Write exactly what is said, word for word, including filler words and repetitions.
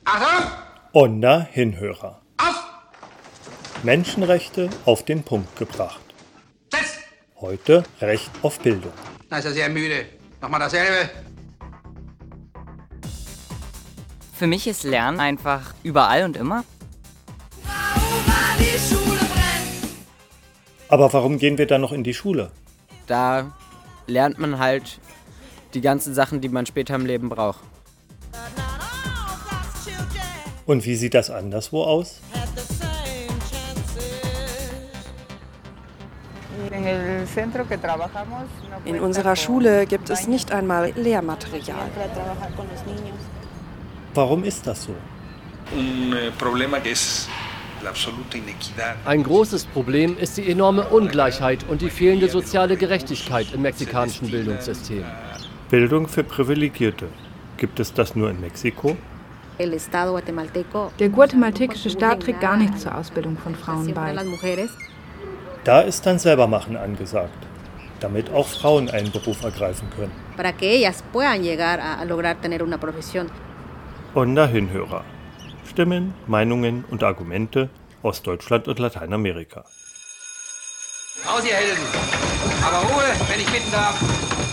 Achtung! Onda Hinhörer. Auf! Menschenrechte auf den Punkt gebracht. Setz! Heute Recht auf Bildung. Da ist er sehr müde. Nochmal dasselbe. Für mich ist Lernen einfach überall und immer. Aber warum gehen wir dann noch in die Schule? Da lernt man halt die ganzen Sachen, die man später im Leben braucht. Und wie sieht das anderswo aus? In unserer Schule gibt es nicht einmal Lehrmaterial. Warum ist das so? Ein großes Problem ist die enorme Ungleichheit und die fehlende soziale Gerechtigkeit im mexikanischen Bildungssystem. Bildung für Privilegierte. Gibt es das nur in Mexiko? Der guatemaltekische Staat trägt gar nichts zur Ausbildung von Frauen bei. Da ist dann Selbermachen angesagt, damit auch Frauen einen Beruf ergreifen können. Onda Hinhörer. Stimmen, Meinungen und Argumente aus Deutschland und Lateinamerika. Raus, ihr Helden! Aber Ruhe, wenn ich bitten darf.